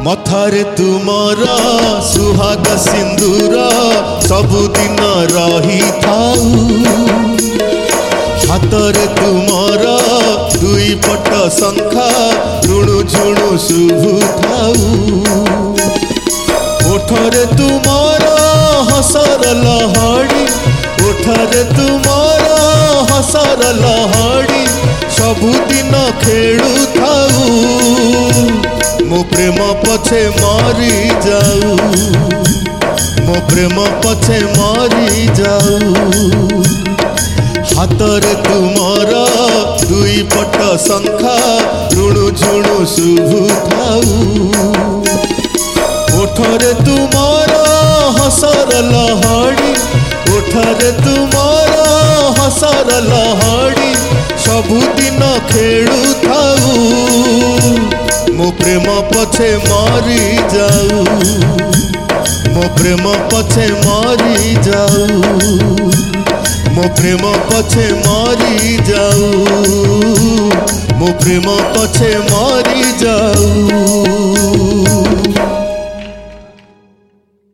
मथारे तुमर सुहाग सिंदूर सबुदिन रही थाऊ हाथरे तुमर दुई पट शंखा ऋणु झुणु शुभु थाऊ ओठरे तुमर हसर लहड़ी ओठरे तुमर हसर लहड़ी सबुदिन खेलु थाऊ मो प्रेम पछे मरी जाऊ मो प्रेम पछे मरी जाऊ हाथरे तुमर दुई पट शंखा ऋणु झुणु शुभु थाऊ ओठरे तुमर हसर लहड़ी ओठरे तुमर हसर लहड़ी सबुदिन खेलु थाऊ मो प्रेम पछे मरी जाऊ मो प्रेम पछे मरी जाऊ मो प्रेम पछे मरी जाऊ मो प्रेम पछे मरी जाऊ।